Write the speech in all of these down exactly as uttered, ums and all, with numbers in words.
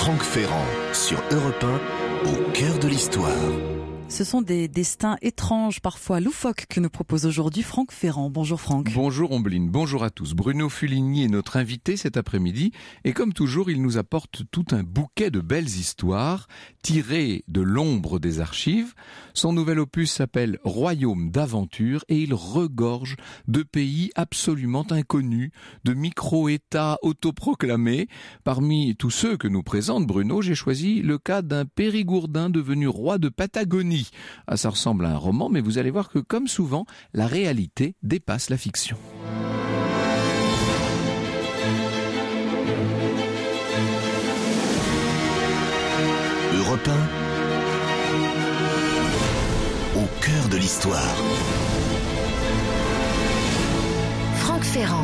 Franck Ferrand sur Europe un, au cœur de l'histoire. Ce sont des destins étranges, parfois loufoques, que nous propose aujourd'hui Franck Ferrand. Bonjour Franck. Bonjour Ombline, bonjour à tous. Bruno Fuligny est notre invité cet après-midi et comme toujours, il nous apporte tout un bouquet de belles histoires tirées de l'ombre des archives. Son nouvel opus s'appelle Royaume d'aventure et il regorge de pays absolument inconnus, de micro-États autoproclamés. Parmi tous ceux que nous présente Bruno, j'ai choisi le cas d'un Périgourdin devenu roi de Patagonie. Ah, ça ressemble à un roman, mais vous allez voir que, comme souvent, la réalité dépasse la fiction. Europe un, au cœur de l'histoire. Franck Ferrand.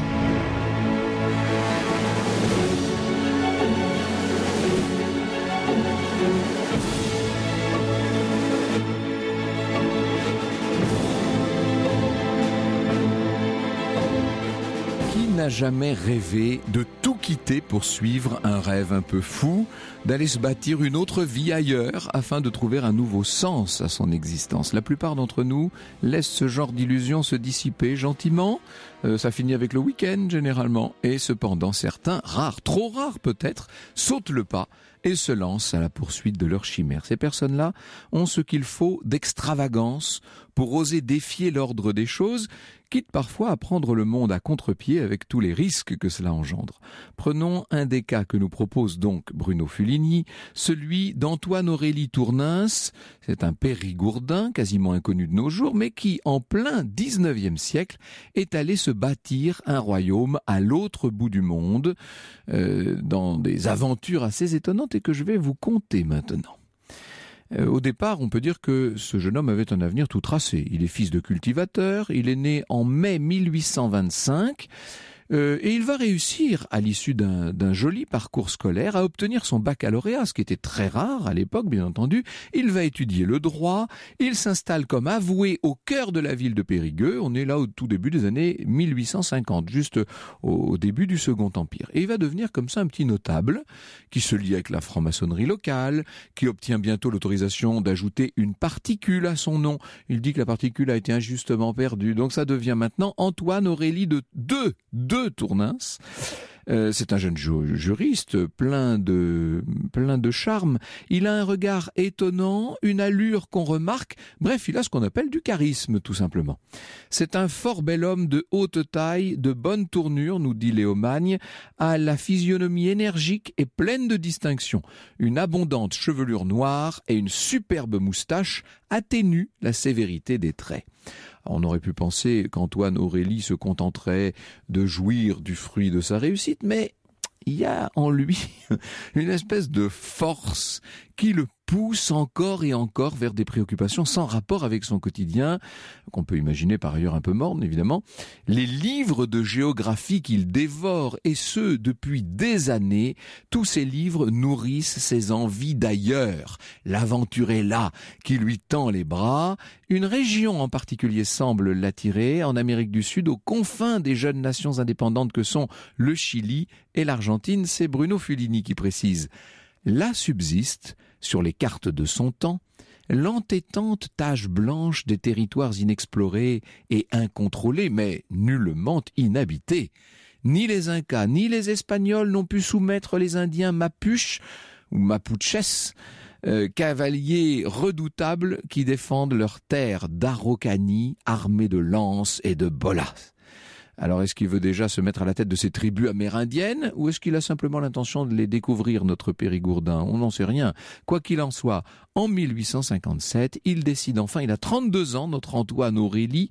N'a jamais rêvé de tout quitter pour suivre un rêve un peu fou, d'aller se bâtir une autre vie ailleurs afin de trouver un nouveau sens à son existence. La plupart d'entre nous laissent ce genre d'illusion se dissiper gentiment. Euh, ça finit avec le week-end généralement. Et cependant, certains, rares, trop rares peut-être, sautent le pas et se lancent à la poursuite de leur chimère. Ces personnes-là ont ce qu'il faut d'extravagance pour oser défier l'ordre des choses, quitte parfois à prendre le monde à contre-pied avec tous les risques que cela engendre. Prenons un des cas que nous propose donc Bruno Fuligny, celui d'Antoine-Aurélie Tournins. C'est un Périgourdin, quasiment inconnu de nos jours, mais qui, en plein dix-neuvième siècle, est allé se bâtir un royaume à l'autre bout du monde, euh, dans des aventures assez étonnantes et que je vais vous conter maintenant. Euh, au départ, on peut dire que ce jeune homme avait un avenir tout tracé. Il est fils de cultivateur, il est né en mai mille huit cent vingt-cinq euh, et il va réussir, à l'issue d'un, d'un joli parcours scolaire, à obtenir son baccalauréat, ce qui était très rare à l'époque, bien entendu. Il va étudier le droit, il s'installe comme avoué au cœur de la ville de Périgueux. On est là au tout début des années mille huit cent cinquante, juste au, au début du Second Empire. Et il va devenir comme ça un petit notable qui se lie avec la franc-maçonnerie locale, qui obtient bientôt l'autorisation d'ajouter une particule à son nom. Il dit que la particule a été injustement perdue. Donc ça devient maintenant Antoine-Aurélie de deux, deux Tournins. Euh, c'est un jeune ju- juriste, plein de, plein de charme. Il a un regard étonnant, une allure qu'on remarque. Bref, il a ce qu'on appelle du charisme, tout simplement. C'est un fort bel homme de haute taille, de bonne tournure, nous dit Léo Magne, à la physionomie énergique et pleine de distinction. Une abondante chevelure noire et une superbe moustache atténuent la sévérité des traits. On aurait pu penser qu'Antoine Aurélie se contenterait de jouir du fruit de sa réussite, mais il y a en lui une espèce de force qui le pousse encore et encore vers des préoccupations sans rapport avec son quotidien, qu'on peut imaginer par ailleurs un peu morne, évidemment. Les livres de géographie qu'il dévore, et ce, depuis des années, tous ces livres nourrissent ses envies d'ailleurs. L'aventure est là, qui lui tend les bras. Une région en particulier semble l'attirer, en Amérique du Sud, aux confins des jeunes nations indépendantes que sont le Chili et l'Argentine. C'est Bruno Fuligny qui précise. Là subsiste, sur les cartes de son temps, l'entêtante tache blanche des territoires inexplorés et incontrôlés, mais nullement inhabités. Ni les Incas, ni les Espagnols n'ont pu soumettre les Indiens Mapuches, ou Mapuches, euh, cavaliers redoutables qui défendent leurs terres d'Araucanie, armés de lances et de bolas. Alors, est-ce qu'il veut déjà se mettre à la tête de ces tribus amérindiennes ou est-ce qu'il a simplement l'intention de les découvrir, notre Périgourdin ? On n'en sait rien. Quoi qu'il en soit, en mille huit cent cinquante-sept, il décide enfin, il a trente-deux ans, notre Antoine Aurélie,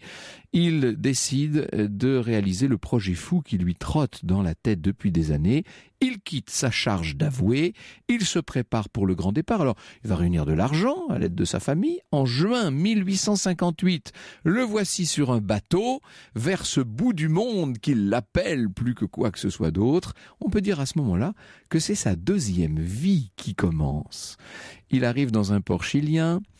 il décide de réaliser le projet fou qui lui trotte dans la tête depuis des années. Il quitte sa charge d'avoué, il se prépare pour le grand départ. Alors, il va réunir de l'argent à l'aide de sa famille. En juin mille huit cent cinquante-huit, le voici sur un bateau vers ce bout du monde qu'il l'appelle plus que quoi que ce soit d'autre. On peut dire à ce moment-là que c'est sa deuxième vie qui commence. Il arrive dans un port chilien.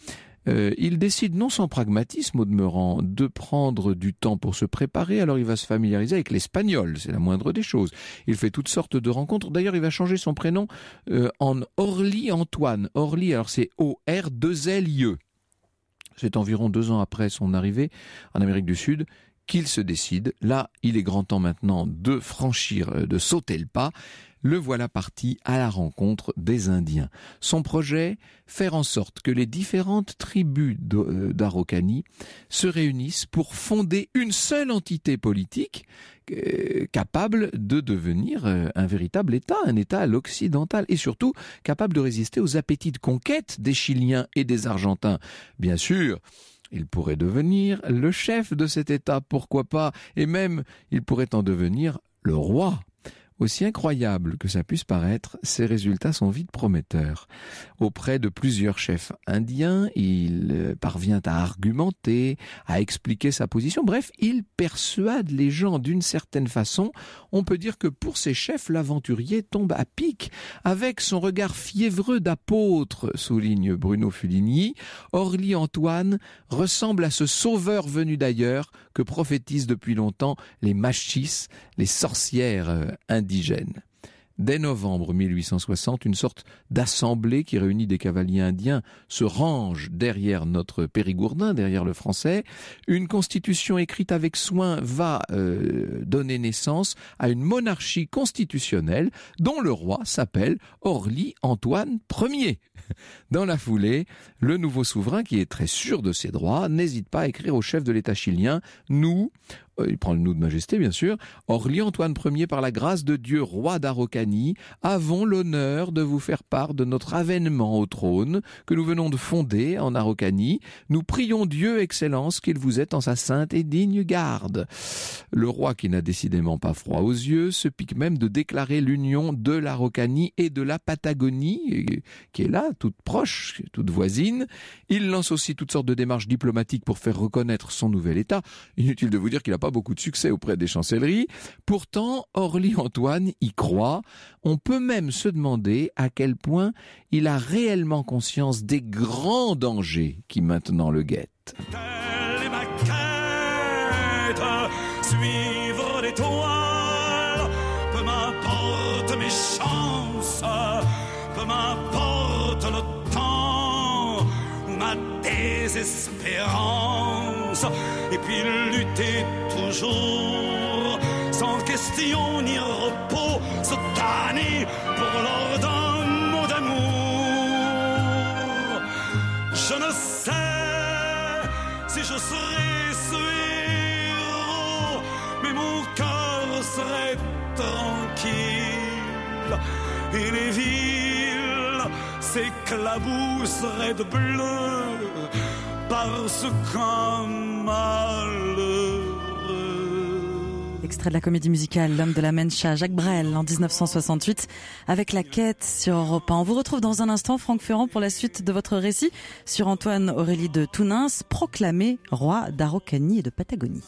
Euh, il décide, non sans pragmatisme au demeurant, de prendre du temps pour se préparer. Alors il va se familiariser avec l'espagnol, c'est la moindre des choses. Il fait toutes sortes de rencontres. D'ailleurs, il va changer son prénom euh, en Orly Antoine. Orly, alors c'est O R deux L I E. C'est environ deux ans après son arrivée en Amérique du Sud qu'il se décide. Là, il est grand temps maintenant de franchir, de sauter le pas. Le voilà parti à la rencontre des Indiens. Son projet, faire en sorte que les différentes tribus d'Araucanie se réunissent pour fonder une seule entité politique euh, capable de devenir euh, un véritable État, un État à l'occidental, et surtout capable de résister aux appétits de conquête des Chiliens et des Argentins. Bien sûr, il pourrait devenir le chef de cet État, pourquoi pas, et même il pourrait en devenir le roi. Aussi incroyable que ça puisse paraître, ces résultats sont vite prometteurs. Auprès de plusieurs chefs indiens, il parvient à argumenter, à expliquer sa position. Bref, il persuade les gens d'une certaine façon. On peut dire que pour ces chefs, l'aventurier tombe à pic. Avec son regard fiévreux d'apôtre, souligne Bruno Fuligny, Orly Antoine ressemble à ce sauveur venu d'ailleurs que prophétisent depuis longtemps les machis, les sorcières indigènes. Indigène. Dès novembre mille huit cent soixante, une sorte d'assemblée qui réunit des cavaliers indiens se range derrière notre Périgourdin, derrière le français. Une constitution écrite avec soin va euh, donner naissance à une monarchie constitutionnelle dont le roi s'appelle Orly Antoine Ier. Dans la foulée, le nouveau souverain, qui est très sûr de ses droits, n'hésite pas à écrire au chef de l'État chilien « Nous », il prend le nous de majesté bien sûr, « Orly Antoine Ier, par la grâce de Dieu, roi d'Araucanie, avons l'honneur de vous faire part de notre avènement au trône que nous venons de fonder en Araucanie. Nous prions Dieu, Excellence, qu'il vous ait en sa sainte et digne garde. » Le roi, qui n'a décidément pas froid aux yeux, se pique même de déclarer l'union de l'Araucanie et de la Patagonie, qui est là, toute proche, toute voisine. Il lance aussi toutes sortes de démarches diplomatiques pour faire reconnaître son nouvel État. Inutile de vous dire qu'il n'a pas beaucoup de succès auprès des chancelleries. Pourtant, Orly Antoine y croit. On peut même se demander à quel point il a réellement conscience des grands dangers qui maintenant le guettent. Telle est ma quête, suivre l'étoile, peu m'importe mes chances, peu m'importe le temps ou ma désespérance, et puis lutter toujours, sans question ni repos, se tanner pour l'or d'un mot d'amour. Je ne sais si je serai ce héros, mais mon cœur serait tranquille, et les villes s'éclabousseraient de bleu, parce qu'un malheureux. Extrait de la comédie musicale L'homme de la Mancha, Jacques Brel, en dix-neuf cent soixante-huit, avec La Quête sur Europe un. On vous retrouve dans un instant, Franck Ferrand, pour la suite de votre récit sur Antoine Aurélie de Tounins, proclamé roi d'Araucanie et de Patagonie.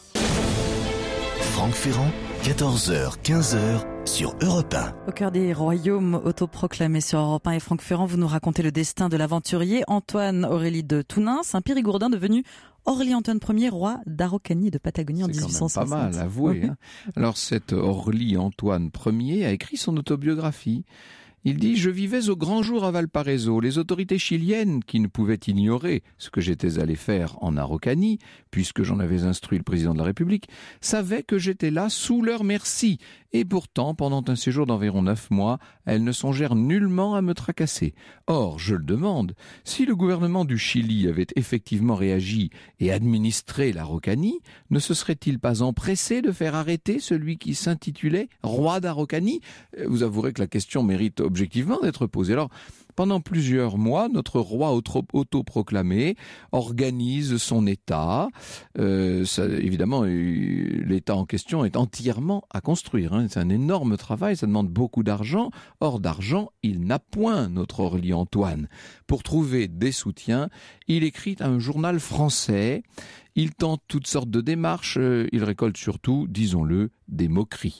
Franck Ferrand, quatorze heures, quinze heures sur Europe un. Au cœur des royaumes autoproclamés sur Europe un, et Franck Ferrand, vous nous racontez le destin de l'aventurier Antoine Aurélie de Tounins, un Périgourdin devenu Orly Antoine Ier, roi d'Araucanie et de Patagonie en dix-huit cent soixante. C'est quand même pas mal, avouez. Hein. Alors cet Orly Antoine Ier a écrit son autobiographie. Il dit « Je vivais au grand jour à Valparaiso. Les autorités chiliennes, qui ne pouvaient ignorer ce que j'étais allé faire en Araucanie, puisque j'en avais instruit le président de la République, savaient que j'étais là sous leur merci. Et pourtant, pendant un séjour d'environ neuf mois, elles ne songèrent nullement à me tracasser. Or, je le demande, si le gouvernement du Chili avait effectivement réagi et administré l'Araucanie, ne se serait-il pas empressé de faire arrêter celui qui s'intitulait roi d'Araucanie ? Vous avouerez que la question mérite objectivement d'être posée. Alors, pendant plusieurs mois, notre roi autoproclamé organise son État. Euh, ça, évidemment, l'État en question est entièrement à construire. Hein. C'est un énorme travail, ça demande beaucoup d'argent. Or, d'argent, il n'a point, notre Orly Antoine. Pour trouver des soutiens, il écrit un journal français. Il tente toutes sortes de démarches. Il récolte surtout, disons-le, des moqueries.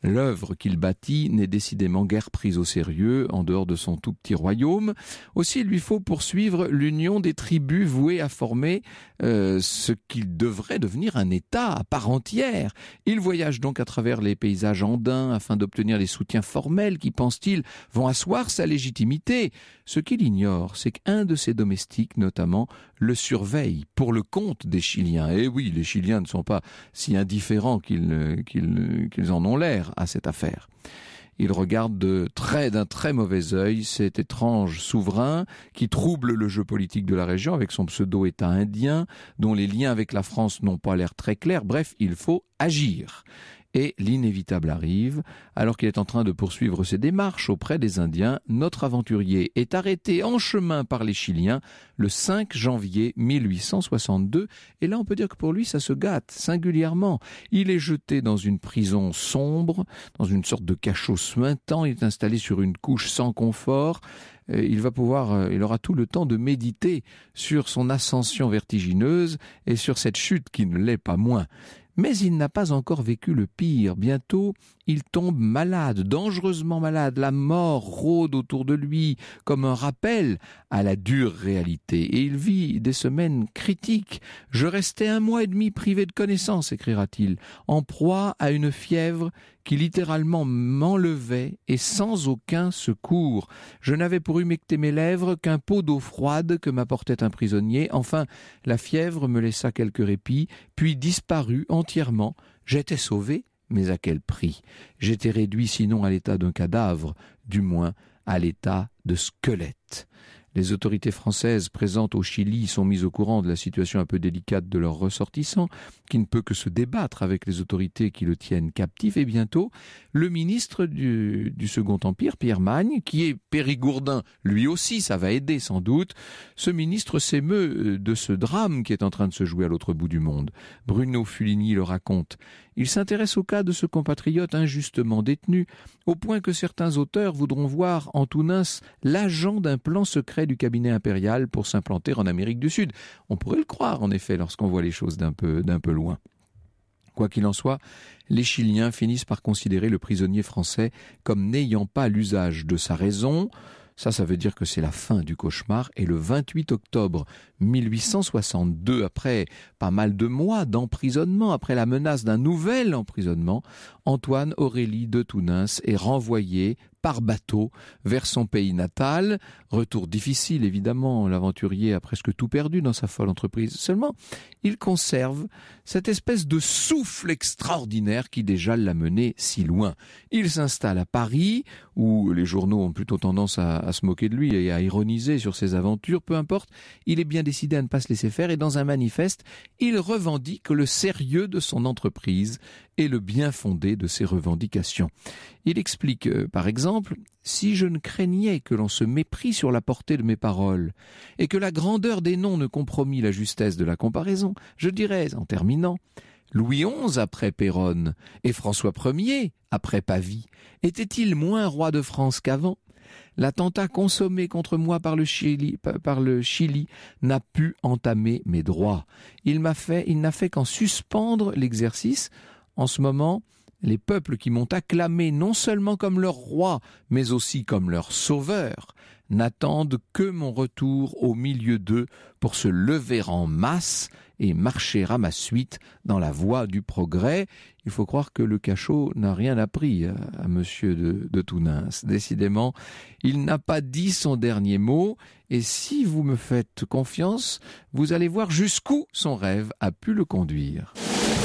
L'œuvre qu'il bâtit n'est décidément guère prise au sérieux en dehors de son tout petit royaume. Aussi, il lui faut poursuivre l'union des tribus vouées à former euh, ce qu'il devrait devenir un État à part entière. Il voyage donc à travers les paysages andins afin d'obtenir les soutiens formels qui, pense-t-il, vont asseoir sa légitimité. Ce qu'il ignore, c'est qu'un de ses domestiques, notamment, le surveille pour le compte des Chiliens. Et oui, les Chiliens ne sont pas si indifférents qu'ils, qu'ils, qu'ils en ont l'air à cette affaire. Il regarde de très, d'un très mauvais œil cet étrange souverain qui trouble le jeu politique de la région avec son pseudo-État indien, dont les liens avec la France n'ont pas l'air très clairs. Bref, il faut agir. Et l'inévitable arrive. Alors qu'il est en train de poursuivre ses démarches auprès des Indiens, notre aventurier est arrêté en chemin par les Chiliens le cinq janvier mille huit cent soixante-deux. Et là, on peut dire que pour lui, ça se gâte singulièrement. Il est jeté dans une prison sombre, dans une sorte de cachot suintant. Il est installé sur une couche sans confort. Il va pouvoir, il aura tout le temps de méditer sur son ascension vertigineuse et sur cette chute qui ne l'est pas moins. Mais il n'a pas encore vécu le pire. Bientôt, il tombe malade, dangereusement malade. La mort rôde autour de lui comme un rappel à la dure réalité. Et il vit des semaines critiques. « Je restais un mois et demi privé de connaissance », écrira-t-il, en proie à une fièvre qui littéralement m'enlevait et sans aucun secours. Je n'avais pour humecter mes lèvres qu'un pot d'eau froide que m'apportait un prisonnier. Enfin, la fièvre me laissa quelques répits, puis disparut entièrement. J'étais sauvé, mais à quel prix? J'étais réduit sinon à l'état d'un cadavre, du moins à l'état de squelette. Les autorités françaises présentes au Chili sont mises au courant de la situation un peu délicate de leurs ressortissants, qui ne peut que se débattre avec les autorités qui le tiennent captif. Et bientôt, le ministre du, du Second Empire, Pierre Magne, qui est périgourdin, lui aussi, ça va aider sans doute, ce ministre s'émeut de ce drame qui est en train de se jouer à l'autre bout du monde. Bruno Fuligny le raconte. Il s'intéresse au cas de ce compatriote injustement détenu, au point que certains auteurs voudront voir en Tounens l'agent d'un plan secret du cabinet impérial pour s'implanter en Amérique du Sud. On pourrait le croire, en effet, lorsqu'on voit les choses d'un peu, d'un peu loin. Quoi qu'il en soit, les Chiliens finissent par considérer le prisonnier français comme n'ayant pas l'usage de sa raison. Ça, ça veut dire que c'est la fin du cauchemar. Et le vingt-huit octobre mille huit cent soixante-deux, après pas mal de mois d'emprisonnement, après la menace d'un nouvel emprisonnement, Antoine Aurélie de Tounens est renvoyé par bateau vers son pays natal. Retour difficile, évidemment, l'aventurier a presque tout perdu dans sa folle entreprise. Seulement, il conserve cette espèce de souffle extraordinaire qui déjà l'a mené si loin. Il s'installe à Paris, où les journaux ont plutôt tendance à, à se moquer de lui et à ironiser sur ses aventures. Peu importe, il est bien décidé à ne pas se laisser faire et dans un manifeste, il revendique le sérieux de son entreprise et le bien fondé de ses revendications. Il explique, euh, par exemple, « Si je ne craignais que l'on se méprit sur la portée de mes paroles et que la grandeur des noms ne compromît la justesse de la comparaison, je dirais, en terminant, Louis onze après Péronne et François Ier après Pavie, était-il moins roi de France qu'avant ? L'attentat consommé contre moi par le Chili, par le Chili n'a pu entamer mes droits. Il m'a fait, il n'a fait qu'en suspendre l'exercice. En ce moment, les peuples qui m'ont acclamé non seulement comme leur roi, mais aussi comme leur sauveur, n'attendent que mon retour au milieu d'eux pour se lever en masse et marcher à ma suite dans la voie du progrès. » Il faut croire que le cachot n'a rien appris à, à monsieur de, de Tounens. Décidément, il n'a pas dit son dernier mot, et si vous me faites confiance, vous allez voir jusqu'où son rêve a pu le conduire.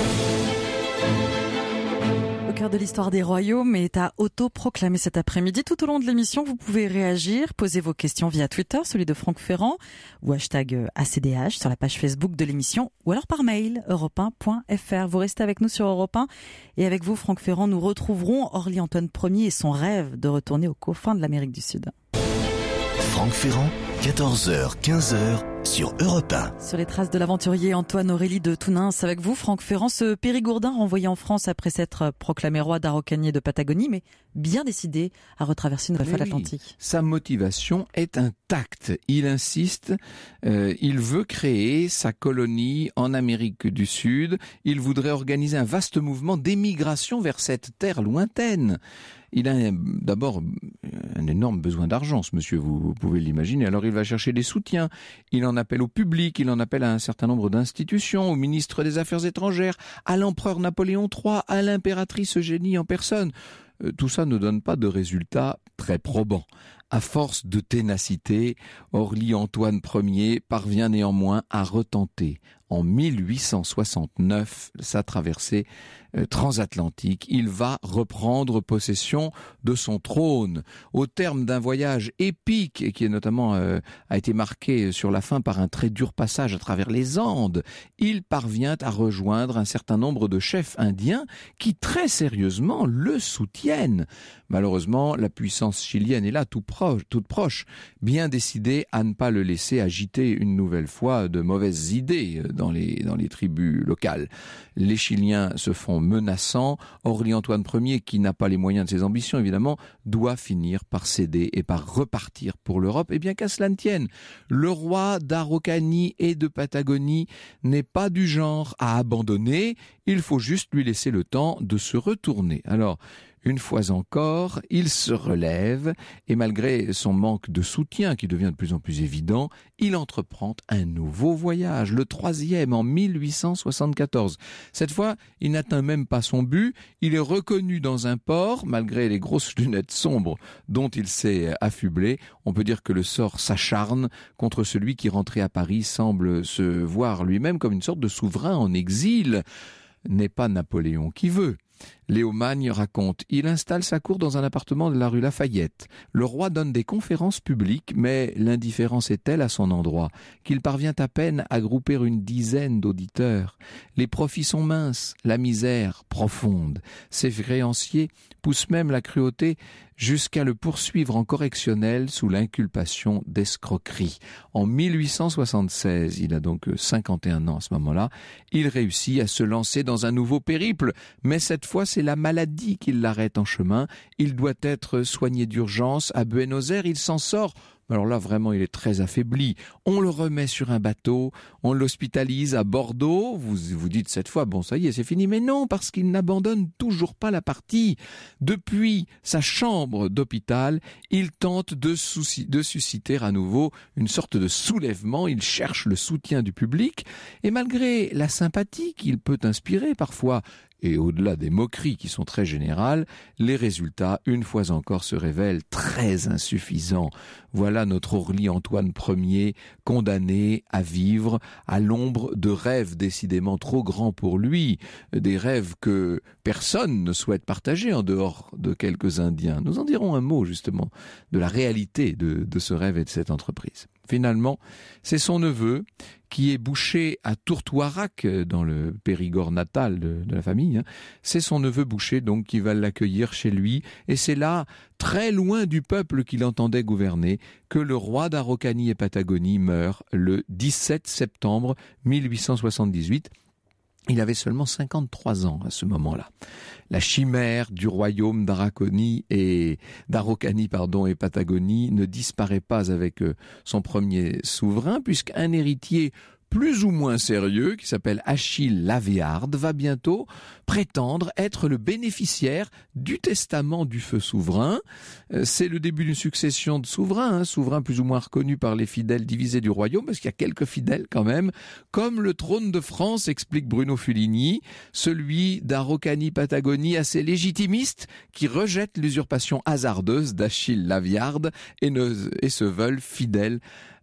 Au cœur de l'histoire des royaumes est à auto-proclamer cet après-midi. Tout au long de l'émission, vous pouvez réagir, poser vos questions via Twitter, celui de Franck Ferrand, ou hashtag A C D H sur la page Facebook de l'émission, ou alors par mail, europe un point f r. Vous restez avec nous sur Europe un, et avec vous, Franck Ferrand, nous retrouverons Orly-Antoine Ier et son rêve de retourner aux confins de l'Amérique du Sud. Franck Ferrand, quatorze heures quinze sur Europe un. Sur les traces de l'aventurier Antoine Aurélie de Tounins, avec vous, Franck Ferrand, ce Périgourdin renvoyé en France après s'être proclamé roi d'Araucanie de Patagonie, mais bien décidé à retraverser une nouvelle fois l'Atlantique. Oui, sa motivation est intacte. Il insiste, euh, il veut créer sa colonie en Amérique du Sud. Il voudrait organiser un vaste mouvement d'émigration vers cette terre lointaine. Il a d'abord un énorme besoin d'argent, ce monsieur, vous, vous pouvez l'imaginer. Alors il va chercher des soutiens, il en appelle au public, il en appelle à un certain nombre d'institutions, au ministre des Affaires étrangères, à l'empereur Napoléon trois, à l'impératrice Eugénie en personne. Euh, tout ça ne donne pas de résultats très probants. À force de ténacité, Orly-Antoine Ier parvient néanmoins à retenter en mille huit cent soixante-neuf sa traversée euh, transatlantique. Il va reprendre possession de son trône au terme d'un voyage épique et qui est notamment euh, a été marqué sur la fin par un très dur passage à travers les Andes. Il parvient à rejoindre un certain nombre de chefs indiens qui très sérieusement le soutiennent. Malheureusement, la puissance chilienne est là tout proche, toute proche, bien décidée à ne pas le laisser agiter une nouvelle fois de mauvaises idées dans les, dans les tribus locales. Les Chiliens se font menaçants. Orly-Antoine Ier, qui n'a pas les moyens de ses ambitions, évidemment, doit finir par céder et par repartir pour l'Europe. Et bien qu'à cela ne tienne, le roi d'Araucanie et de Patagonie n'est pas du genre à abandonner. Il faut juste lui laisser le temps de se retourner. Alors, une fois encore, il se relève et malgré son manque de soutien qui devient de plus en plus évident, il entreprend un nouveau voyage, le troisième en mille huit cent soixante-quatorze. Cette fois, il n'atteint même pas son but, il est reconnu dans un port, malgré les grosses lunettes sombres dont il s'est affublé. On peut dire que le sort s'acharne contre celui qui, rentré à Paris, semble se voir lui-même comme une sorte de souverain en exil. N'est pas Napoléon qui veut. Léo Magne raconte, il installe sa cour dans un appartement de la rue Lafayette. Le roi donne des conférences publiques, mais l'indifférence est telle à son endroit qu'il parvient à peine à grouper une dizaine d'auditeurs. Les profits sont minces, la misère profonde. Ses créanciers poussent même la cruauté jusqu'à le poursuivre en correctionnel sous l'inculpation d'escroquerie. En mille huit cent soixante-seize, il a donc cinquante et un ans à ce moment-là, il réussit à se lancer dans un nouveau périple, mais cette fois c'est la maladie qui l'arrête en chemin. Il doit être soigné d'urgence à Buenos Aires, il s'en sort. Alors là, vraiment, il est très affaibli. On le remet sur un bateau, on l'hospitalise à Bordeaux. Vous vous dites cette fois, bon, ça y est, c'est fini. Mais non, parce qu'il n'abandonne toujours pas la partie. Depuis sa chambre d'hôpital, il tente de, souci, de susciter à nouveau une sorte de soulèvement. Il cherche le soutien du public. Et malgré la sympathie qu'il peut inspirer parfois, et au-delà des moqueries qui sont très générales, les résultats, une fois encore, se révèlent très insuffisants. Voilà notre Orly-Antoine Ier, condamné à vivre à l'ombre de rêves décidément trop grands pour lui, des rêves que personne ne souhaite partager en dehors de quelques Indiens. Nous en dirons un mot, justement, de la réalité de, de ce rêve et de cette entreprise. Finalement, c'est son neveu qui est boucher à Tourtoirac, dans le Périgord natal de, de la famille. Hein. C'est son neveu boucher donc qui va l'accueillir chez lui. Et c'est là, très loin du peuple qu'il entendait gouverner, que le roi d'Araucanie et Patagonie meurt le dix-sept septembre mille huit cent soixante-dix-huit. Il avait seulement cinquante-trois ans à ce moment-là. La chimère du royaume d'Araucanie et d'Araucanie pardon et Patagonie ne disparaît pas avec son premier souverain, puisqu'un héritier plus ou moins sérieux, qui s'appelle Achille Lavéarde, va bientôt prétendre être le bénéficiaire du testament du feu souverain. C'est le début d'une succession de souverains, hein, souverains plus ou moins reconnus par les fidèles divisés du royaume, parce qu'il y a quelques fidèles quand même, comme le trône de France, explique Bruno Fuligny, celui d'Araucanie-Patagonie assez légitimiste, qui rejette l'usurpation hasardeuse d'Achille Lavéarde et, ne, et se veulent fidèles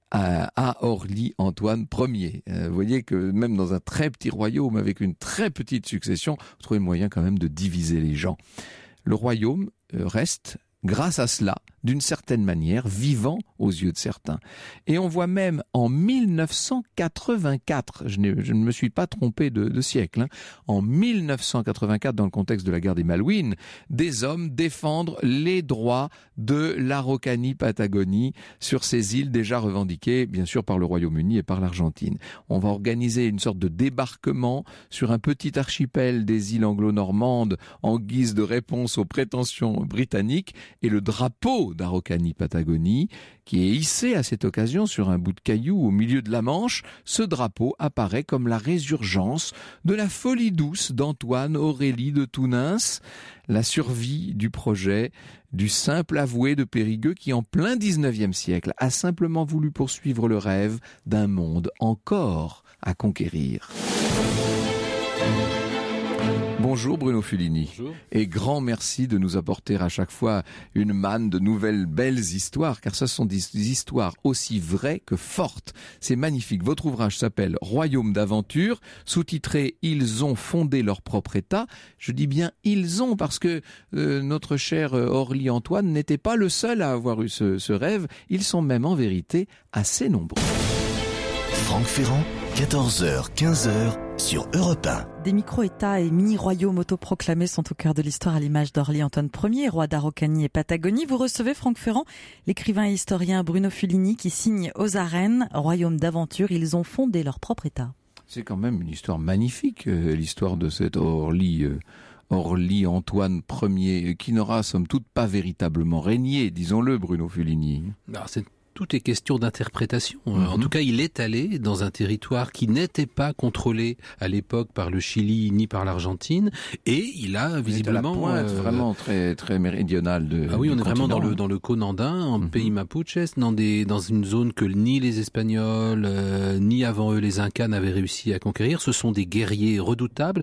à Orly-Antoine Ier. Euh, vous voyez que même dans un très petit royaume avec une très petite succession, on trouve le moyen quand même de diviser les gens. Le royaume reste, grâce à cela, d'une certaine manière, vivant aux yeux de certains. Et on voit même en mille neuf cent quatre-vingt-quatre, je, je ne me suis pas trompé de, de siècle, hein, en mille neuf cent quatre-vingt-quatre, dans le contexte de la guerre des Malouines, des hommes défendent les droits de l'Araucanie-Patagonie sur ces îles déjà revendiquées, bien sûr, par le Royaume-Uni et par l'Argentine. On va organiser une sorte de débarquement sur un petit archipel des îles anglo-normandes en guise de réponse aux prétentions britanniques, et le drapeau d'Araucanie-Patagonie, qui est hissé à cette occasion sur un bout de caillou au milieu de la Manche, ce drapeau apparaît comme la résurgence de la folie douce d'Antoine Aurélie de Tounens, la survie du projet du simple avoué de Périgueux qui, en plein dix-neuvième siècle, a simplement voulu poursuivre le rêve d'un monde encore à conquérir. Bonjour Bruno Fulini. Bonjour. Et grand merci de nous apporter à chaque fois une manne de nouvelles belles histoires, car ce sont des histoires aussi vraies que fortes. C'est magnifique. Votre ouvrage s'appelle Royaume d'aventure, sous-titré « Ils ont fondé leur propre État ». Je dis bien « ils ont » parce que euh, notre cher Orly Antoine n'était pas le seul à avoir eu ce, ce rêve. Ils sont même en vérité assez nombreux. Franck Ferrand, quatorze heures quinze sur Europe un. Des micro-États et mini-royaumes autoproclamés sont au cœur de l'histoire à l'image d'Orly Antoine Ier, roi d'Araucanie et Patagonie. Vous recevez, Franck Ferrand, l'écrivain et historien Bruno Fulini qui signe aux arènes « Royaume d'aventure ». Ils ont fondé leur propre État. C'est quand même une histoire magnifique, euh, l'histoire de cet Orly... Euh... Orly Antoine Ier, qui n'aura somme toute pas véritablement régné, disons-le, Bruno Fulini. Alors, c'est tout est question d'interprétation. Mm-hmm. En tout cas, il est allé dans un territoire qui n'était pas contrôlé à l'époque par le Chili ni par l'Argentine, et il a visiblement il est à la pointe, euh... vraiment très très méridionale de. Ah oui, on est continent. Vraiment dans le dans le Conandin, en mm-hmm. pays Mapuches, dans des dans une zone que ni les Espagnols euh, ni avant eux les Incas n'avaient réussi à conquérir. Ce sont des guerriers redoutables,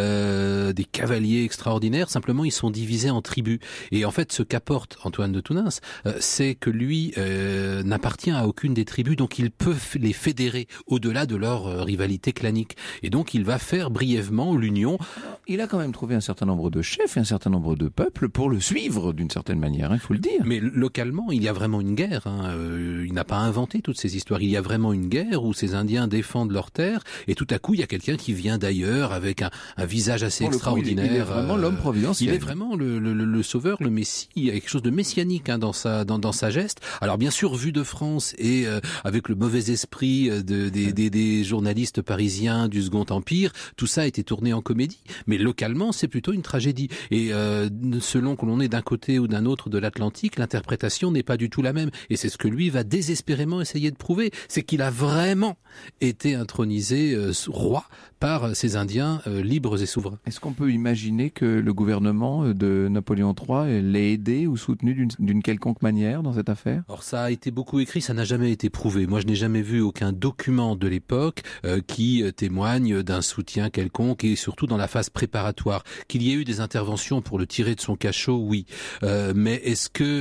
euh, des cavaliers extraordinaires. Simplement, ils sont divisés en tribus. Et en fait, ce qu'apporte Antoine de Tounens, euh, c'est que lui euh, n'appartient à aucune des tribus, donc il peut les fédérer au-delà de leur euh, rivalité clanique. Et donc il va faire brièvement l'union. Il a quand même trouvé un certain nombre de chefs et un certain nombre de peuples pour le suivre d'une certaine manière, il hein, faut le dire. Mais localement, il y a vraiment une guerre. Hein. Euh, il n'a pas inventé toutes ces histoires. Il y a vraiment une guerre où ces Indiens défendent leurs terres, et tout à coup, il y a quelqu'un qui vient d'ailleurs avec un, un visage assez pour extraordinaire. Coup, il, est, il est vraiment euh, l'homme providentiel. Il est vraiment le, le, le sauveur, le messie. Il y a quelque chose de messianique hein, dans sa dans, dans sa geste. Alors bien sûr, vu de France et euh, avec le mauvais esprit de, des, des, des journalistes parisiens du Second Empire, tout ça a été tourné en comédie. Mais localement, c'est plutôt une tragédie. Et euh, selon que l'on est d'un côté ou d'un autre de l'Atlantique, l'interprétation n'est pas du tout la même. Et c'est ce que lui va désespérément essayer de prouver. C'est qu'il a vraiment été intronisé euh, roi par ces Indiens euh, libres et souverains. Est-ce qu'on peut imaginer que le gouvernement de Napoléon trois l'ait aidé ou soutenu d'une, d'une quelconque manière dans cette affaire ? Alors ça a été beaucoup écrit, ça n'a jamais été prouvé. Moi, je n'ai jamais vu aucun document de l'époque euh, qui euh, témoigne d'un soutien quelconque, et surtout dans la phase préparatoire. Qu'il y ait eu des interventions pour le tirer de son cachot, oui. Euh, mais est-ce que,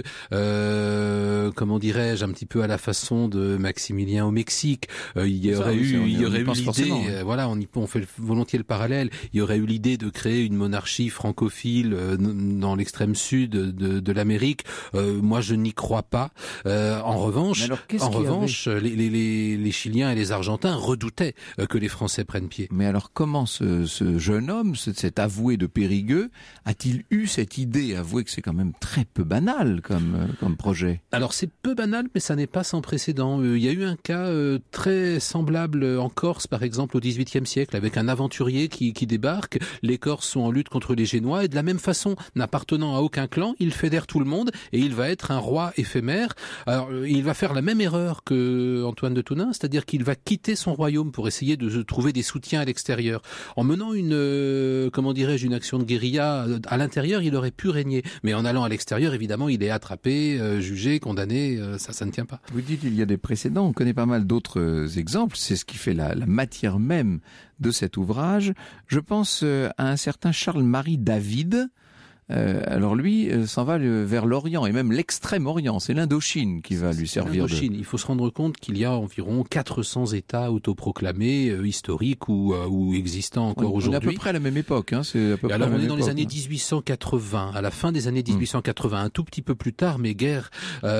euh, comment dirais-je, un petit peu à la façon de Maximilien au Mexique, euh, il y aurait ça, eu, oui, il y aurait eu l'idée, euh, voilà, on y on fait volontiers le parallèle, il y aurait eu l'idée de créer une monarchie francophile euh, dans l'extrême sud de, de l'Amérique. Euh, moi, je n'y crois pas. Euh, en revanche, alors, en revanche, les, les, les, les Chiliens et les Argentins redoutaient euh, que les Français prennent pied. Mais alors, comment ce, ce jeune homme, ce, cet avoué de Périgueux, a-t-il eu cette idée ? Avouez que c'est quand même très peu banal comme, euh, comme projet. Alors, c'est peu banal, mais ça n'est pas sans précédent. Euh, il y a eu un cas euh, très semblable en Corse, par exemple, au dix-huitième siècle, avec un aventurier qui, qui débarque. Les Corses sont en lutte contre les Génois, et de la même façon, n'appartenant à aucun clan, il fédère tout le monde, et il va être un roi éphémère. Alors, il va faire la même erreur que Antoine de Tounens, c'est-à-dire qu'il va quitter son royaume pour essayer de trouver des soutiens à l'extérieur. En menant une, euh, comment dirais-je, une action de guérilla à l'intérieur, il aurait pu régner. Mais en allant à l'extérieur, évidemment, il est attrapé, euh, jugé, condamné. Euh, ça, ça ne tient pas. Vous dites qu'il y a des précédents. On connaît pas mal d'autres exemples. C'est ce qui fait la, la matière même de cet ouvrage. Je pense à un certain Charles-Marie David, Euh, alors lui euh, s'en va le, vers l'Orient et même l'Extrême-Orient. C'est l'Indochine qui va lui servir. L'Indochine. De... Il faut se rendre compte qu'il y a environ quatre cents États autoproclamés, euh, historiques ou, euh, ou existants encore on, aujourd'hui. On est à peu près à la même époque. Hein, c'est à peu et près alors la on même est dans époque, les années hein. dix-huit cent quatre-vingts, à la fin des années dix-huit cent quatre-vingts, mmh. un tout petit peu plus tard, mais guère.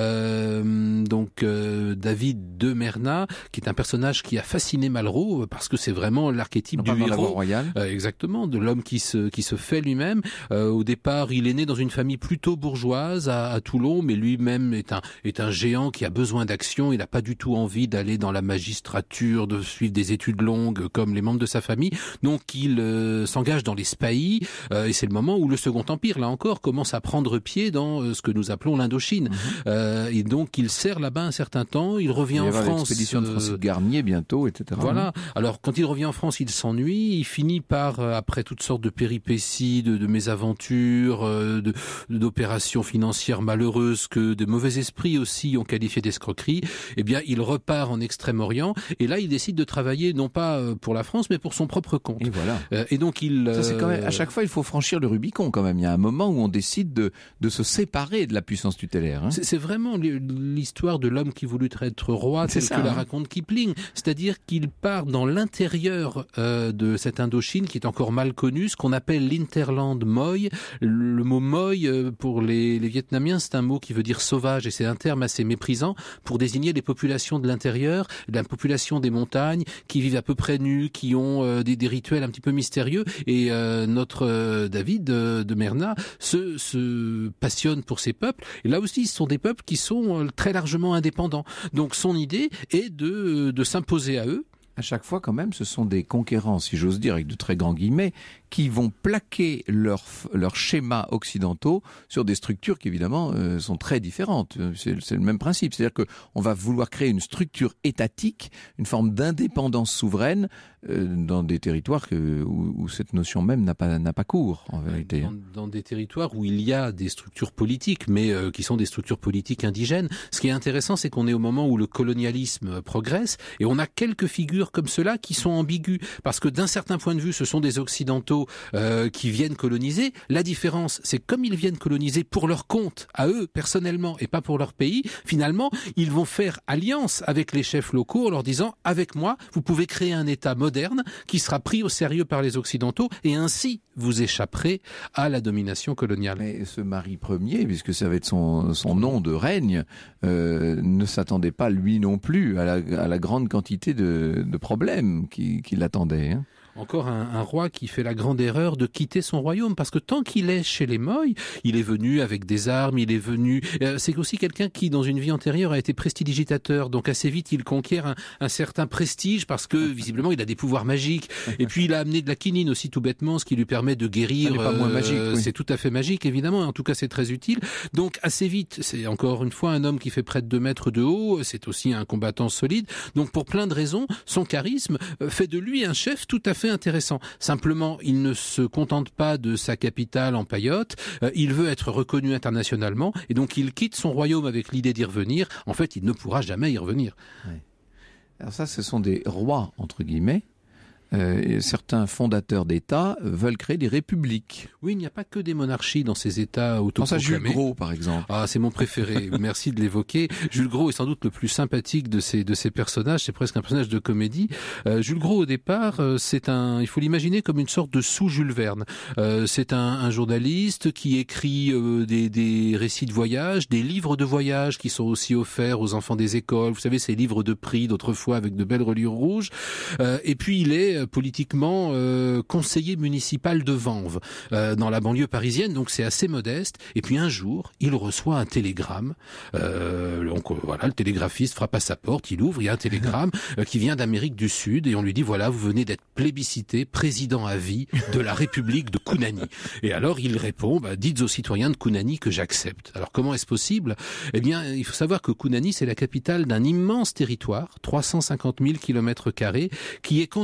Euh, donc euh, David de Merna, qui est un personnage qui a fasciné Malraux parce que c'est vraiment l'archétype du héros. Euh, exactement, de l'homme qui se qui se fait lui-même. Euh, au départ, il est né dans une famille plutôt bourgeoise à, à Toulon, mais lui-même est un est un géant qui a besoin d'action. Il n'a pas du tout envie d'aller dans la magistrature, de suivre des études longues comme les membres de sa famille. Donc il euh, s'engage dans les spahis euh, et c'est le moment où le Second Empire, là encore, commence à prendre pied dans euh, ce que nous appelons l'Indochine. Mmh. Euh, et donc il sert là-bas un certain temps. Il revient il en France. L'expédition de Francis Garnier bientôt, et cetera. Voilà. Alors quand il revient en France, il s'ennuie. Il finit par, euh, après toutes sortes de péripéties, de, de mésaventures, euh, de, d'opérations financières malheureuses que de mauvais esprits aussi ont qualifié d'escroquerie, eh bien, il repart en Extrême-Orient et là, il décide de travailler non pas pour la France, mais pour son propre compte. Et voilà. Euh, et donc, il... Ça, c'est quand même, à chaque fois, il faut franchir le Rubicon quand même. Il y a un moment où on décide de, de se séparer de la puissance tutélaire. Hein. C'est, c'est vraiment l'histoire de l'homme qui voulut être roi, tel que hein. la raconte Kipling. C'est-à-dire qu'il part dans l'intérieur euh, de cette Indochine qui est encore mal connue, ce qu'on appelle l'Interland Moy. Le mot Moy, euh, pour les, les Vietnamiens, c'est un mot qui veut dire sauvage et c'est un terme assez méprisant pour désigner les populations de l'intérieur, la population des montagnes qui vivent à peu près nues, qui ont euh, des, des rituels un petit peu mystérieux. Et euh, notre euh, David euh, de Merna se, se passionne pour ces peuples. Et là aussi, ce sont des peuples qui sont euh, très largement indépendants. Donc son idée est de, de s'imposer à eux. À chaque fois, quand même, ce sont des conquérants, si j'ose dire, avec de très grands guillemets, qui vont plaquer leurs leur schémas occidentaux sur des structures qui, évidemment, euh, sont très différentes. C'est, c'est le même principe. C'est-à-dire qu'on va vouloir créer une structure étatique, une forme d'indépendance souveraine euh, dans des territoires que, où, où cette notion même n'a pas, n'a pas cours, en vérité. Dans, dans des territoires où il y a des structures politiques, mais euh, qui sont des structures politiques indigènes. Ce qui est intéressant, c'est qu'on est au moment où le colonialisme progresse et on a quelques figures comme cela qui sont ambiguës. Parce que d'un certain point de vue, ce sont des Occidentaux Euh, qui viennent coloniser. La différence, c'est comme ils viennent coloniser pour leur compte, à eux, personnellement, et pas pour leur pays, finalement, ils vont faire alliance avec les chefs locaux en leur disant, avec moi, vous pouvez créer un État moderne qui sera pris au sérieux par les Occidentaux et ainsi, vous échapperez à la domination coloniale. Mais ce Marie Ier, puisque ça va être son, son nom de règne, euh, ne s'attendait pas, lui non plus, à la, à la grande quantité de, de problèmes qui, qui l'attendaient, hein. Encore un, un roi qui fait la grande erreur de quitter son royaume, parce que tant qu'il est chez les Moy, il est venu avec des armes, il est venu... Euh, c'est aussi quelqu'un qui, dans une vie antérieure, a été prestidigitateur, donc assez vite, il conquiert un, un certain prestige, parce que, visiblement, il a des pouvoirs magiques. Et puis, il a amené de la quinine aussi, tout bêtement, ce qui lui permet de guérir. Ça n'est pas moins magique, euh, oui. C'est tout à fait magique, évidemment, en tout cas, c'est très utile. Donc, assez vite, c'est encore une fois un homme qui fait près de deux mètres de haut, c'est aussi un combattant solide. Donc, pour plein de raisons, son charisme fait de lui un chef tout à fait intéressant. Simplement, il ne se contente pas de sa capitale en paillote, euh, il veut être reconnu internationalement et donc il quitte son royaume avec l'idée d'y revenir. En fait, il ne pourra jamais y revenir. Oui. Alors ça, ce sont des rois, entre guillemets. Euh, et certains fondateurs d'États veulent créer des républiques. Oui, il n'y a pas que des monarchies dans ces États autoproclamés. Pense à Jules Gros, par exemple. Ah, c'est mon préféré. Merci de l'évoquer. Jules Gros est sans doute le plus sympathique de ces de ces personnages. C'est presque un personnage de comédie. Euh, Jules Gros, au départ, euh, c'est un. Il faut l'imaginer comme une sorte de sous-Jules Verne. Euh, c'est un, un journaliste qui écrit euh, des des récits de voyage, des livres de voyage qui sont aussi offerts aux enfants des écoles. Vous savez, ces livres de prix d'autrefois avec de belles reliures rouges. Euh, et puis il est politiquement euh, conseiller municipal de Vanves, euh, dans la banlieue parisienne, donc c'est assez modeste. Et puis un jour, il reçoit un télégramme. Euh, donc voilà, le télégraphiste frappe à sa porte, il ouvre, il y a un télégramme euh, qui vient d'Amérique du Sud et on lui dit voilà, vous venez d'être plébiscité président à vie de la République de Kounani. Et alors il répond bah, dites aux citoyens de Kounani que j'accepte. Alors comment est-ce possible ? Eh bien, il faut savoir que Kounani, c'est la capitale d'un immense territoire, trois cent cinquante mille kilomètres carrés, qui est contesté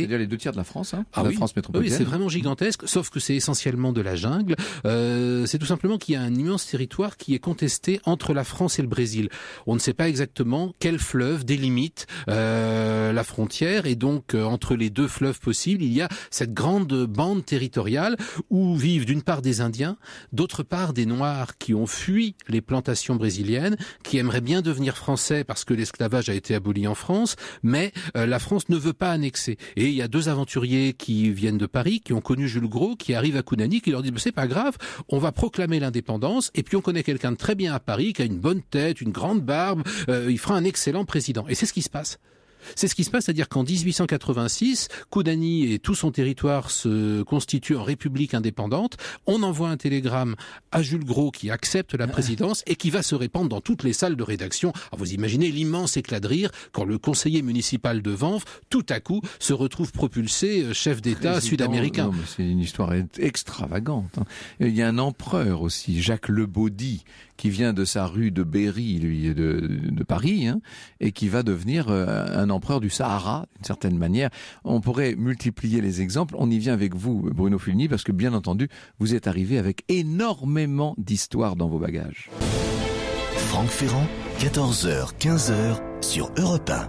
C'est-à-dire les deux tiers de la France, hein, ah la oui. France métropolitaine. Oui, c'est vraiment gigantesque, sauf que c'est essentiellement de la jungle. Euh, c'est tout simplement qu'il y a un immense territoire qui est contesté entre la France et le Brésil. On ne sait pas exactement quel fleuve délimite euh, la frontière, et donc euh, entre les deux fleuves possibles, il y a cette grande bande territoriale où vivent d'une part des Indiens, d'autre part des Noirs qui ont fui les plantations brésiliennes, qui aimeraient bien devenir français parce que l'esclavage a été aboli en France, mais euh, la France ne veut pas annexer. Et il y a deux aventuriers qui viennent de Paris, qui ont connu Jules Gros, qui arrivent à Kunani, qui leur disent c'est pas grave, on va proclamer l'indépendance, et puis on connaît quelqu'un de très bien à Paris, qui a une bonne tête, une grande barbe, euh, il fera un excellent président. Et c'est ce qui se passe. C'est ce qui se passe, c'est-à-dire qu'en dix-huit cent quatre-vingt-six, Kunani et tout son territoire se constituent en république indépendante. On envoie un télégramme à Jules Gros qui accepte la présidence et qui va se répandre dans toutes les salles de rédaction. Alors vous imaginez l'immense éclat de rire quand le conseiller municipal de Vanves, tout à coup, se retrouve propulsé chef d'État Président, sud-américain. Non, mais c'est une histoire extravagante. Il y a un empereur aussi, Jacques Le Baudy, qui vient de sa rue de Berry, lui, de, de Paris, hein, et qui va devenir un empereur du Sahara, d'une certaine manière. On pourrait multiplier les exemples. On y vient avec vous, Bruno Fulgny, parce que bien entendu, vous êtes arrivé avec énormément d'histoires dans vos bagages. Franck Ferrand, quatorze heures quinze heures sur Europe un.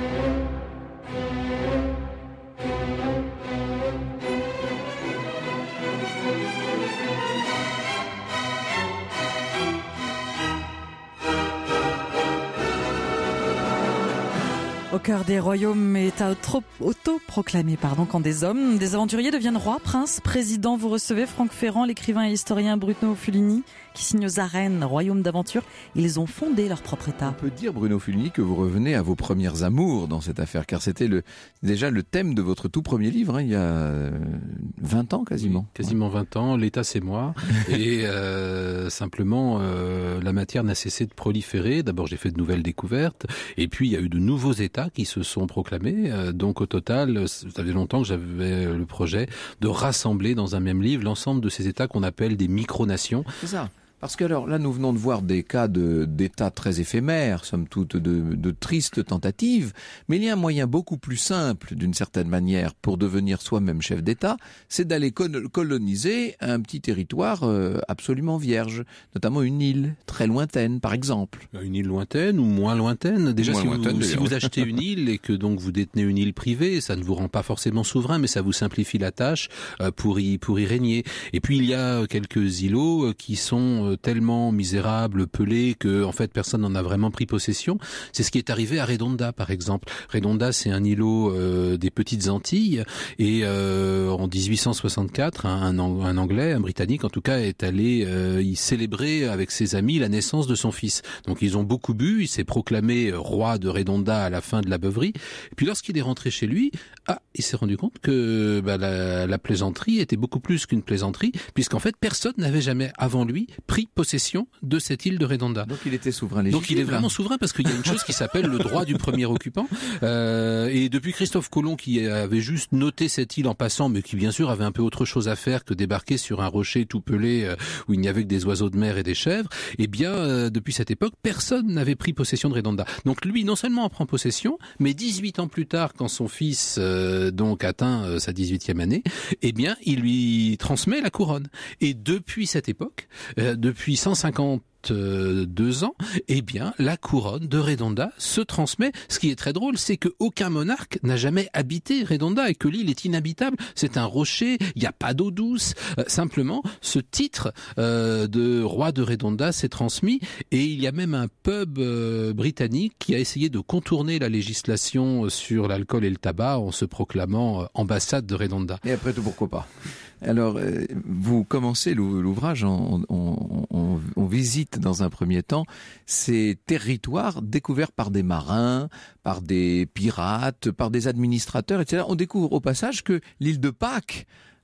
Au cœur des royaumes et États autoproclamés, pardon, quand des hommes, des aventuriers deviennent rois, princes, présidents. Vous recevez Franck Ferrand, l'écrivain et historien Bruno Fulgny, qui signe aux arènes, royaume d'aventure. Ils ont fondé leur propre État. On peut dire, Bruno Fulgny, que vous revenez à vos premières amours dans cette affaire, car c'était le, déjà le thème de votre tout premier livre, hein, il y a vingt ans quasiment. Oui, quasiment vingt ans, l'État c'est moi. Et euh, simplement, euh, la matière n'a cessé de proliférer. D'abord, j'ai fait de nouvelles découvertes, et puis il y a eu de nouveaux États qui se sont proclamés. Donc au total, ça faisait longtemps que j'avais le projet de rassembler dans un même livre l'ensemble de ces États qu'on appelle des micronations. C'est ça. Parce que alors là, nous venons de voir des cas de, d'États très éphémères, somme toute de, de tristes tentatives, mais il y a un moyen beaucoup plus simple, d'une certaine manière, pour devenir soi-même chef d'État, c'est d'aller coloniser un petit territoire euh, absolument vierge, notamment une île très lointaine, par exemple. Une île lointaine ou moins lointaine. Déjà, moins si, lointaine, vous, si vous achetez une île et que donc vous détenez une île privée, ça ne vous rend pas forcément souverain, mais ça vous simplifie la tâche euh, pour y pour y régner. Et puis il y a quelques îlots euh, qui sont tellement misérable, pelé, que en fait personne n'en a vraiment pris possession. C'est ce qui est arrivé à Redonda, par exemple. Redonda, c'est un îlot euh, des Petites Antilles, et euh, en dix-huit cent soixante-quatre, un, un Anglais, un Britannique en tout cas, est allé euh, y célébrer avec ses amis la naissance de son fils. Donc ils ont beaucoup bu, il s'est proclamé roi de Redonda à la fin de la beuverie, et puis lorsqu'il est rentré chez lui, ah, il s'est rendu compte que bah, la, la plaisanterie était beaucoup plus qu'une plaisanterie, puisqu'en fait personne n'avait jamais avant lui pris possession de cette île de Redonda. Donc il était souverain légitime. Donc il est vraiment souverain, parce qu'il y a une chose qui s'appelle le droit du premier occupant. Euh, et depuis Christophe Colomb, qui avait juste noté cette île en passant, mais qui bien sûr avait un peu autre chose à faire que débarquer sur un rocher tout pelé euh, où il n'y avait que des oiseaux de mer et des chèvres, eh bien euh, depuis cette époque, personne n'avait pris possession de Redonda. Donc lui, non seulement en prend possession, mais dix-huit ans plus tard, quand son fils euh, donc atteint euh, sa dix-huitième année, eh bien il lui transmet la couronne. Et depuis cette époque, euh, depuis cent cinquante-deux ans, eh bien, la couronne de Redonda se transmet. Ce qui est très drôle, c'est que aucun monarque n'a jamais habité Redonda et que l'île est inhabitable. C'est un rocher, il n'y a pas d'eau douce. Euh, simplement, ce titre euh, de roi de Redonda s'est transmis, et il y a même un pub euh, britannique qui a essayé de contourner la législation sur l'alcool et le tabac en se proclamant euh, ambassade de Redonda. Et après tout, pourquoi pas? Alors, euh, vous commencez l'ouvrage, on, on, on, on visite dans un premier temps ces territoires découverts par des marins, par des pirates, par des administrateurs, et cetera. On découvre au passage que l'île de Pâques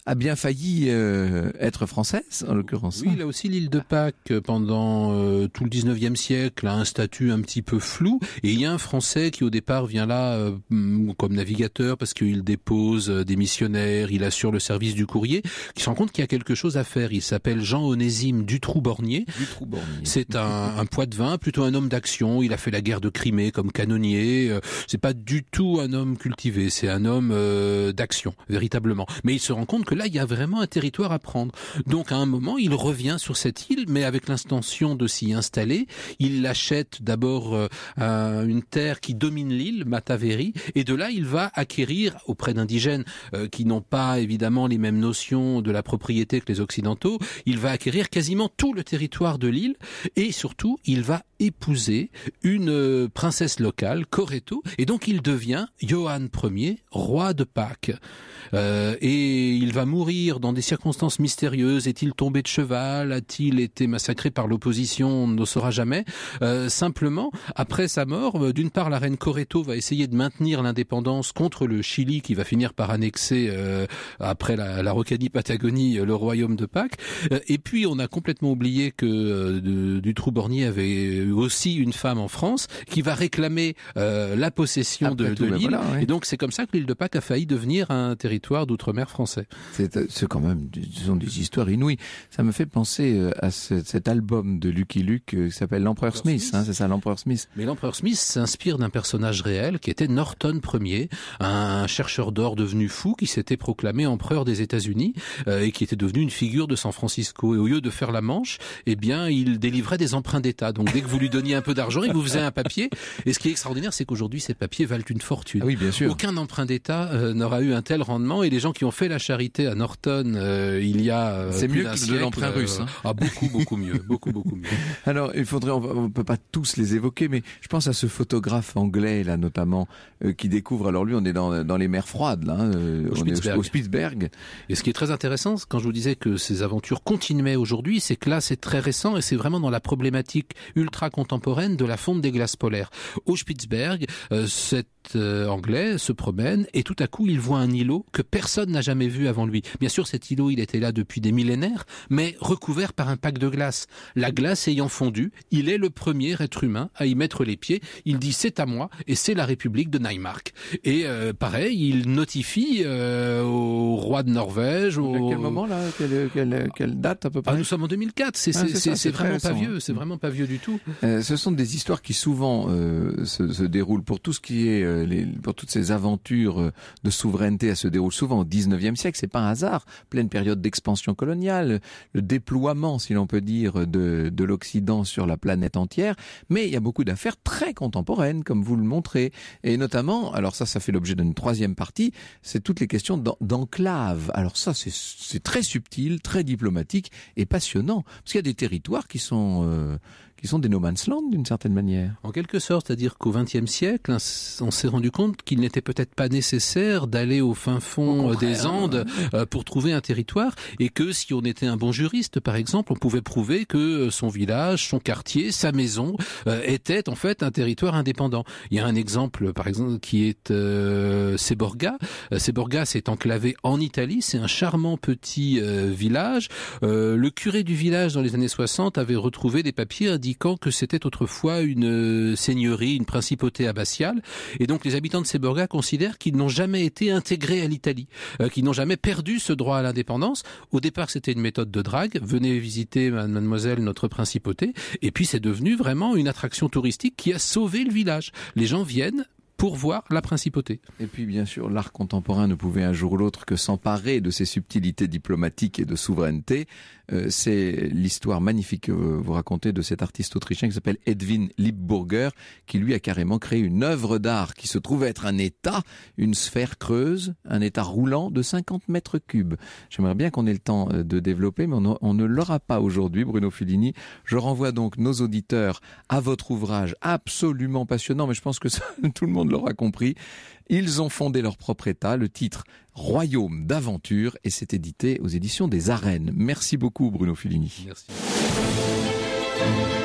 a bien failli euh, être française, en l'occurrence. Oui, là aussi, l'île de Pâques, pendant euh, tout le dix-neuvième siècle, a un statut un petit peu flou. Et il y a un Français qui, au départ, vient là euh, comme navigateur parce qu'il dépose des missionnaires, il assure le service du courrier, qui se rend compte qu'il y a quelque chose à faire. Il s'appelle Jean-Onésime Dutroux-Bornier. Dutroux-Bornier. C'est un, un poitevin, plutôt un homme d'action. Il a fait la guerre de Crimée comme canonnier. Euh, c'est pas du tout un homme cultivé, c'est un homme euh, d'action, véritablement. Mais il se rend compte que là, il y a vraiment un territoire à prendre. Donc, à un moment, il revient sur cette île, mais avec l'intention de s'y installer. Il achète d'abord euh, un, une terre qui domine l'île, Mataveri, et de là, il va acquérir auprès d'indigènes euh, qui n'ont pas évidemment les mêmes notions de la propriété que les Occidentaux, il va acquérir quasiment tout le territoire de l'île, et surtout, il va épouser une euh, princesse locale, Coreto, et donc il devient Johann Ier, roi de Pâques. Euh, et il va mourir dans des circonstances mystérieuses. Est-il tombé de cheval? A-t-il été massacré par l'opposition? On ne le saura jamais. Euh, simplement, après sa mort, d'une part, la reine Coreto va essayer de maintenir l'indépendance contre le Chili, qui va finir par annexer, euh, après la, la Rocanie-Patagonie, le royaume de Pâques. Euh, et puis, on a complètement oublié que euh, Dutroux-Bornier avait aussi une femme en France qui va réclamer euh, la possession après de, tout, de l'île. Ben voilà, oui. Et donc, c'est comme ça que l'île de Pâques a failli devenir un territoire d'outre-mer français. C'est, c'est quand même, ce sont des histoires inouïes. Ça me fait penser à ce, cet album de Lucky Luke qui s'appelle L'Empereur Smith, Smith. Hein, c'est ça, l'Empereur Smith. Mais l'Empereur Smith s'inspire d'un personnage réel qui était Norton Ier, un chercheur d'or devenu fou qui s'était proclamé empereur des États-Unis euh, et qui était devenu une figure de San Francisco. Et au lieu de faire la manche, eh bien, il délivrait des emprunts d'État. Donc, dès que vous lui donniez un peu d'argent, il vous faisait un papier. Et ce qui est extraordinaire, c'est qu'aujourd'hui, ces papiers valent une fortune. Ah oui, bien sûr. Aucun emprunt d'État euh, n'aura eu un tel rendement. Et les gens qui ont fait la charité à Norton euh, il y a euh, c'est plus mieux d'un que siècle, de l'emprunt euh, russe. Hein. Ah, beaucoup, beaucoup mieux, beaucoup, beaucoup mieux. Alors, il faudrait, on ne peut pas tous les évoquer, mais je pense à ce photographe anglais là, notamment, euh, qui découvre. Alors lui, on est dans, dans les mers froides, là, hein, euh, au, on Spitzberg. est au, au Spitzberg. Et ce qui est très intéressant, quand je vous disais que ces aventures continuaient aujourd'hui, c'est que là, c'est très récent et c'est vraiment dans la problématique ultra contemporaine de la fonte des glaces polaires. Au Spitzberg, euh, cet euh, anglais se promène et tout à coup, il voit un îlot que personne n'a jamais vu avant lui. Bien sûr, cet îlot, il était là depuis des millénaires, mais recouvert par un pack de glace. La glace ayant fondu, il est le premier être humain à y mettre les pieds. Il dit c'est à moi et c'est la République de Neumark. Et euh, pareil, il notifie euh, au roi de Norvège. Au... À quel moment là quelle, quelle, quelle date à peu près? Ah, nous sommes en deux mille quatre. C'est, ah, c'est, c'est, c'est, c'est vraiment pas vieux. C'est vraiment pas vieux du tout. Euh, ce sont des histoires qui souvent euh, se, se déroulent pour tout ce qui est euh, les, pour toutes ces aventures euh, de souveraineté. Elles se déroulent souvent au dix-neuvième siècle. C'est pas un hasard. Pleine période d'expansion coloniale, le déploiement, si l'on peut dire, de, de l'Occident sur la planète entière. Mais il y a beaucoup d'affaires très contemporaines, comme vous le montrez. Et notamment, alors ça, ça fait l'objet d'une troisième partie, c'est toutes les questions d'en, d'enclave. Alors ça, c'est, c'est très subtil, très diplomatique et passionnant. Parce qu'il y a des territoires qui sont... Euh, qui sont des no man's land d'une certaine manière. En quelque sorte, c'est-à-dire qu'au vingtième siècle, on s'est rendu compte qu'il n'était peut-être pas nécessaire d'aller au fin fond au des Andes euh, pour trouver un territoire, et que si on était un bon juriste, par exemple, on pouvait prouver que son village, son quartier, sa maison euh, était en fait un territoire indépendant. Il y a un exemple, par exemple, qui est euh, Seborga. Euh, Seborga, c'est enclavé en Italie, c'est un charmant petit euh, village. Euh, le curé du village, dans les années soixante, avait retrouvé des papiers indiquant que c'était autrefois une seigneurie, une principauté abbatiale. Et donc les habitants de Seborga considèrent qu'ils n'ont jamais été intégrés à l'Italie, euh, qu'ils n'ont jamais perdu ce droit à l'indépendance. Au départ, c'était une méthode de drague. Venez visiter, mademoiselle, notre principauté. Et puis c'est devenu vraiment une attraction touristique qui a sauvé le village. Les gens viennent pour voir la principauté. Et puis bien sûr, l'art contemporain ne pouvait un jour ou l'autre que s'emparer de ces subtilités diplomatiques et de souveraineté. Euh, c'est l'histoire magnifique que vous racontez de cet artiste autrichien qui s'appelle Edwin Lippburger, qui lui a carrément créé une œuvre d'art qui se trouve être un état, une sphère creuse, un état roulant de cinquante mètres cubes. J'aimerais bien qu'on ait le temps de développer, mais on, on ne l'aura pas aujourd'hui, Bruno Fulini. Je renvoie donc nos auditeurs à votre ouvrage absolument passionnant, mais je pense que ça, tout le monde l'aura compris. Ils ont fondé leur propre État, le titre Royaume d'aventure, et c'est édité aux éditions des Arènes. Merci beaucoup Bruno Fulini. Merci.